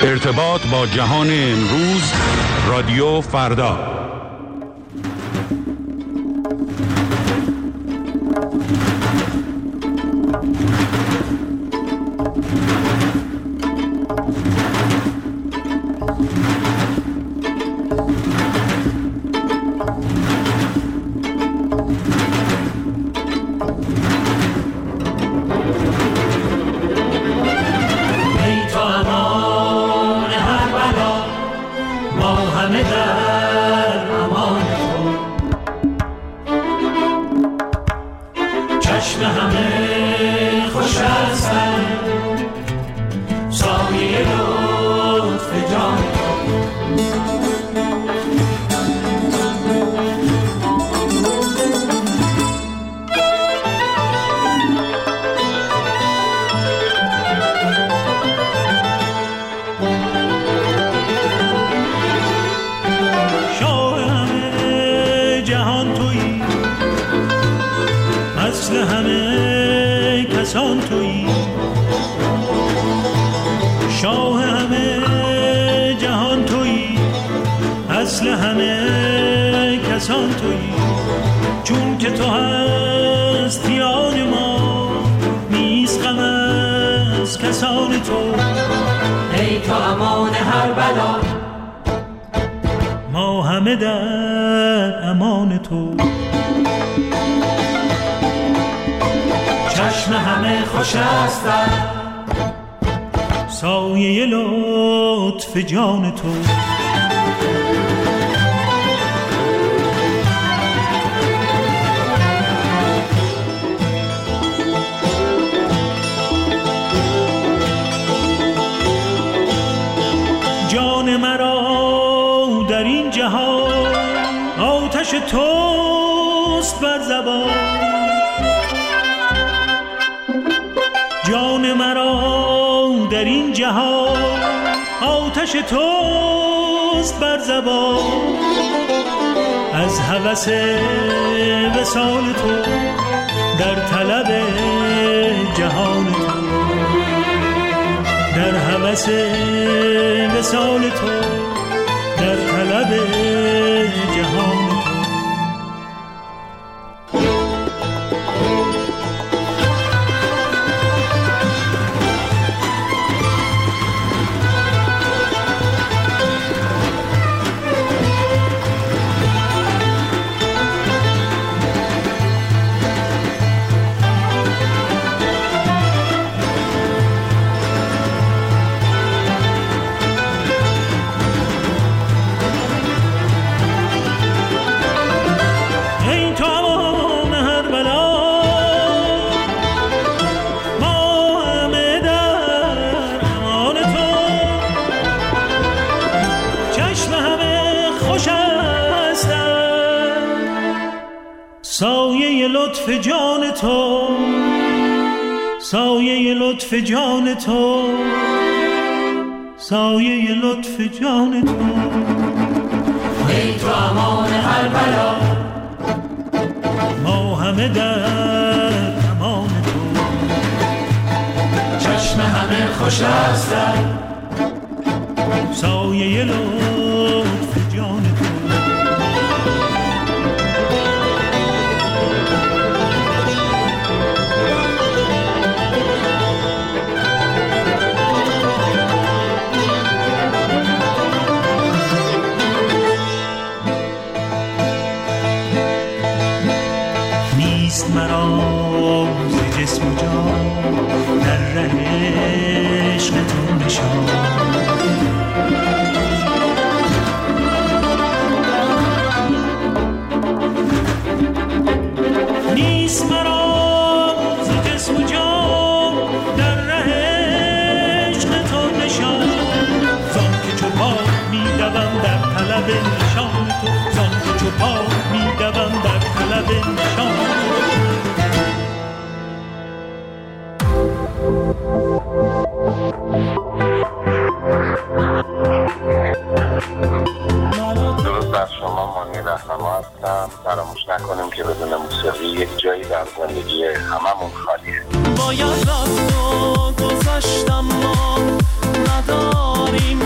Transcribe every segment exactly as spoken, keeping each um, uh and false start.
ارتباط با جهان امروز، رادیو فردا. سایه لطف جان تو جان مرا در این جهان آتش توست بر زبان جان مرا در این جهان آتش توست بر زبان از هوس وصال تو در طلب جهان تو در هوس وصال تو در طلب جهان تو سایه لطف جان تو سایه لطف جان تو سایه لطف جان تو ای تو امان هر بلا ما همه در امان تو چشم همه خوش است سایه لطف جان تو مرا ز جسم و جان در ره عشق تو نشان نیست مرا ز جسم و جان در ره عشق تو نشان زان که چو پا می دوم در طلب نشان تو زان که چو پا می دوم در طلب نشان تو درود بر شما، مانی رهنما هستم. فراموش نکنیم که بدون موسیقی یک جایی در زندگی هممون خالیه. باید رفت و گذشتم ما نداریم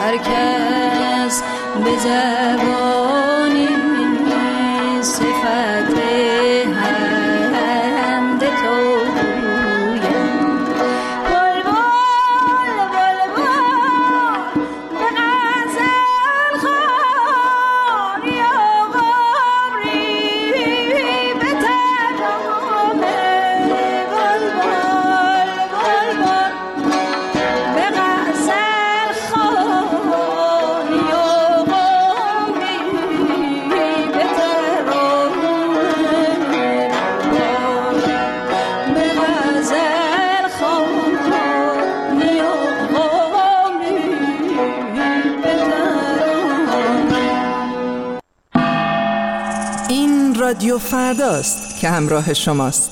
هر کس به زبانی صفت حمد تو رادیو فرداست که همراه شماست.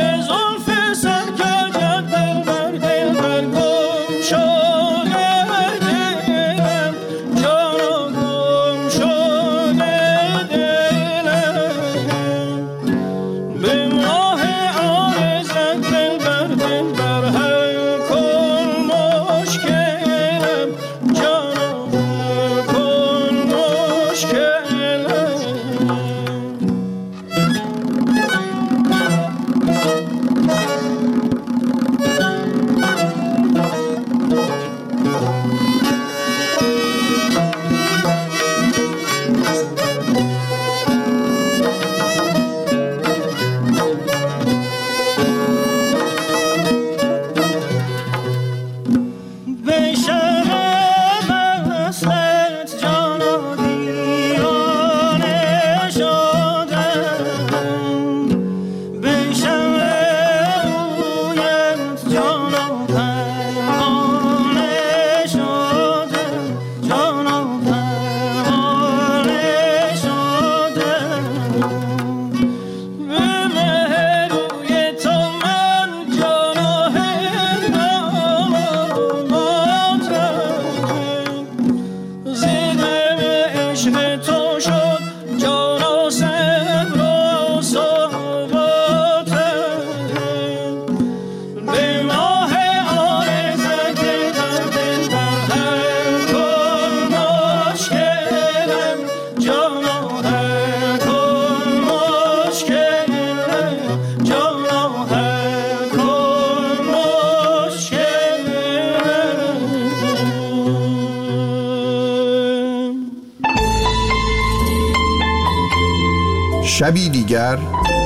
شبی دیگر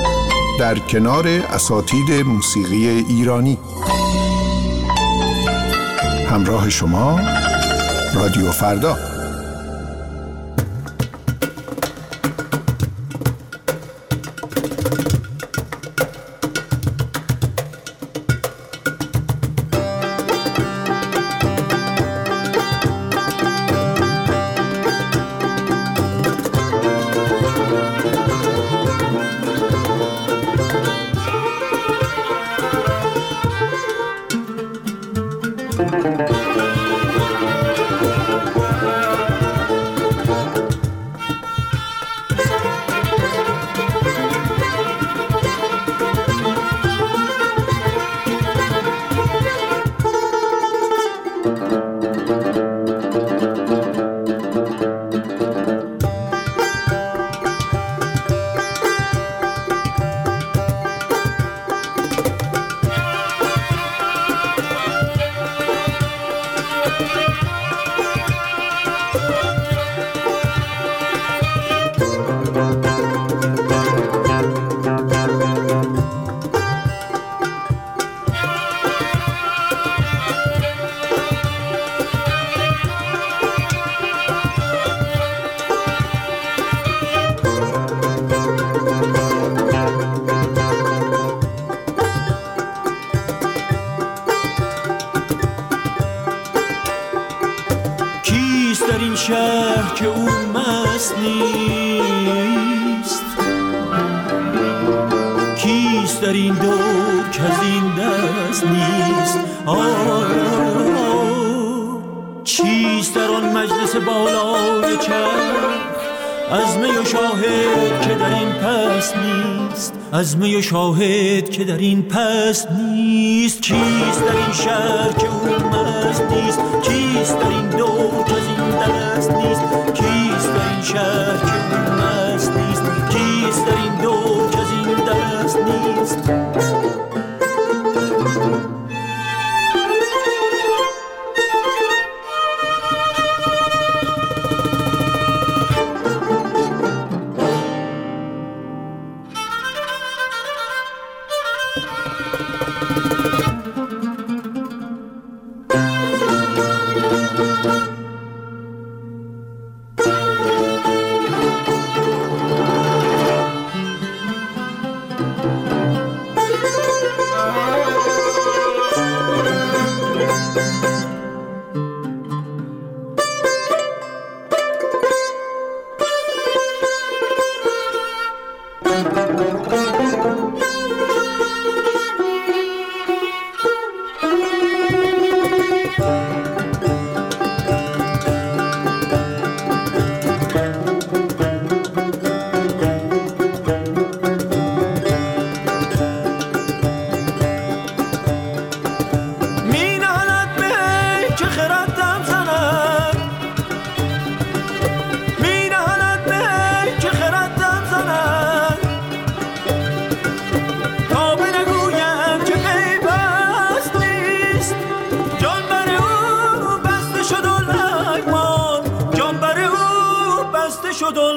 در کنار اساتید موسیقی ایرانی. همراه شما رادیو فردا. شهر که اون مست نیست، کیست در این دور که از این دست نیست؟ آه چیست در آن مجلس بالای چرخ، از می و شاهد که در این پس نیست، از می و شاهد که در این پس نیست. کیست در این شهر که اون مست نیست، کیست در این دور که از این دست نیست؟ کیست در این شهر که اون مست نیست، کیست در این دور که از این دست نیست؟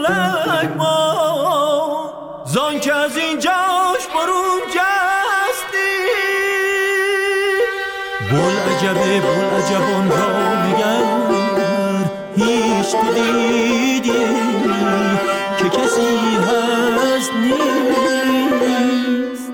ملک ما زان که از اینجاش برون جستی. بول عجبه بول عجبان را نگر هیچ تو دیدی که کسی هست نیست.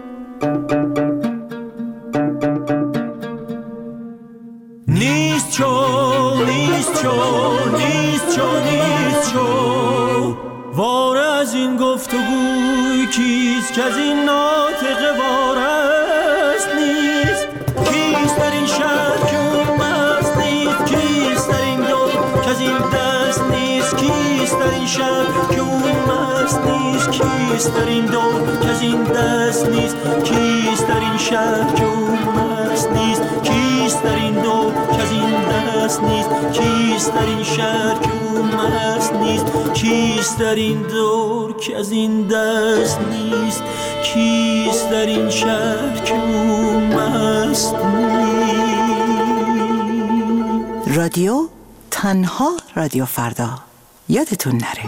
نیست چو نیست چو نیست چو نیست چو واره از این گفتگوی کیست که از این ناطقه وارست نیست. کیست در این شهر که اون مست نیست؟ کیست در این دور که از این دست نیست؟ کیست در این شهر که اون مست نیست؟ کیست در این دور که از این دست نیست؟ کیست در این شهر که اون مست نیست؟ کیست در این دور که از این دست نیست؟ کیست در این شهر که اون مست نیست؟ کیست در این دور که از این دست نیست؟ کیست در این شهر که اون مست نیست؟ رادیو تنها رادیو فردا، یادتون نره.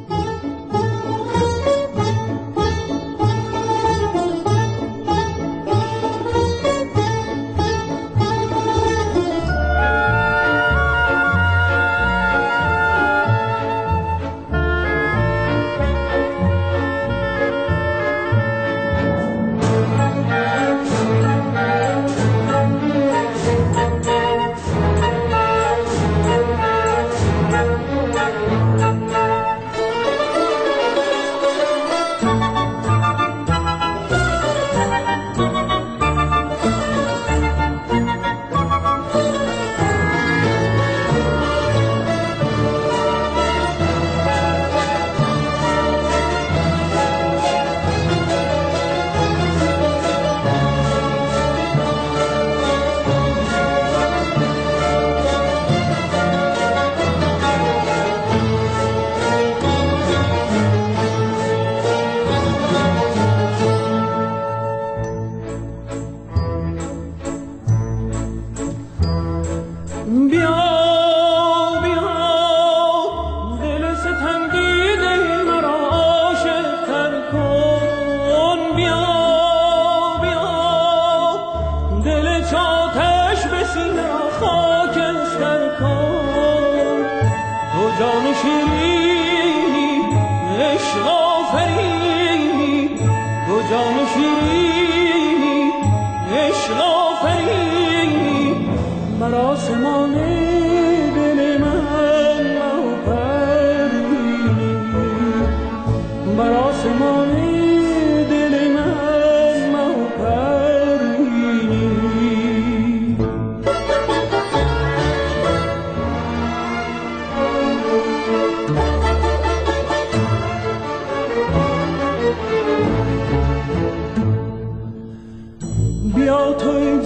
بیا توی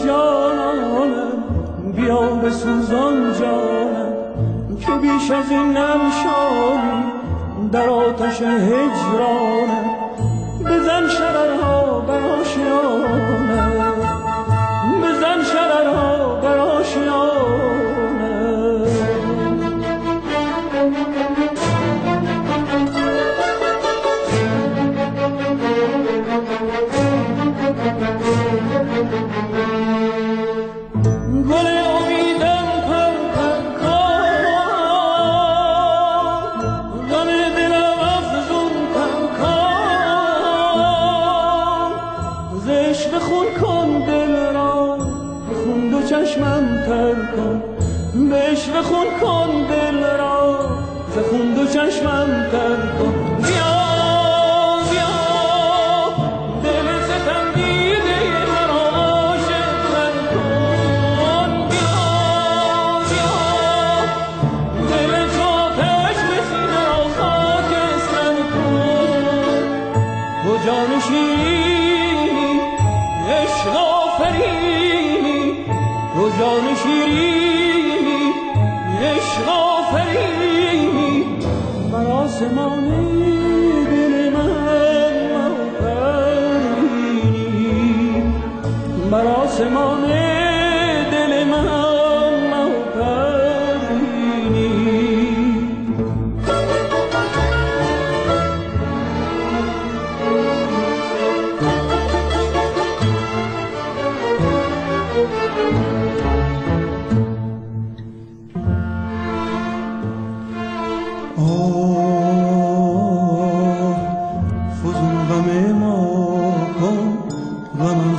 جانانم، بیا بسوزان جانم که بیش از این نمشانی در آتش هجرانم. بزن شررها بر آشیانم، بزن شررها بر آشیانم. گل امیدم پر پر کار، غم دلم افزون پر کار. ز عشق خون کن دل را، بخون دو چشمم تر کن. به عشق خون کن دل را، ز خون دو چشمم تر کن. بیا جان شیرینی عشق آفرینی بر آسمان دل من آفرینی، بر آسمان دل من آفرینی.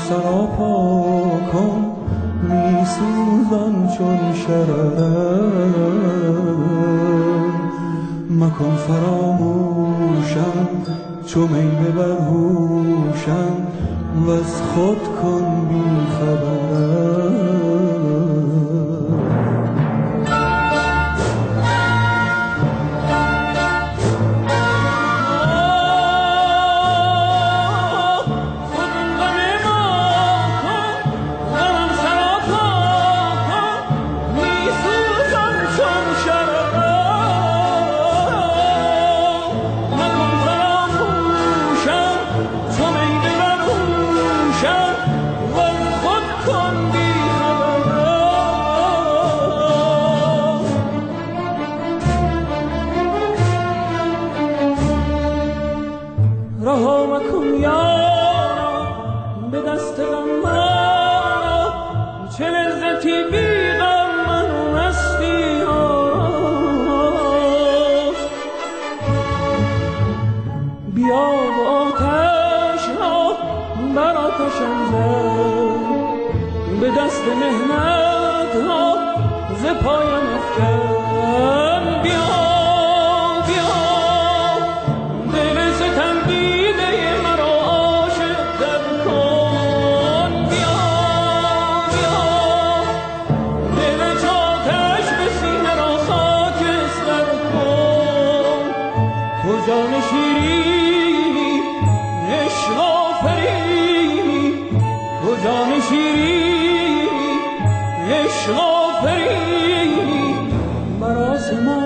سراپا کن میسوزم چون شرر مکن فراموشم چو می ببر هوشم و از خود کن بی خبر به دست مهنت ها ز پایم افکن بیا بیا دل ستم دیده مرا عاشق در کن بیا بیا دل چاتش به سینه را خاکستر کن تو جان شیرینی عشق آفرینی تو جان شیرینی عشق آفرینی بر آسمان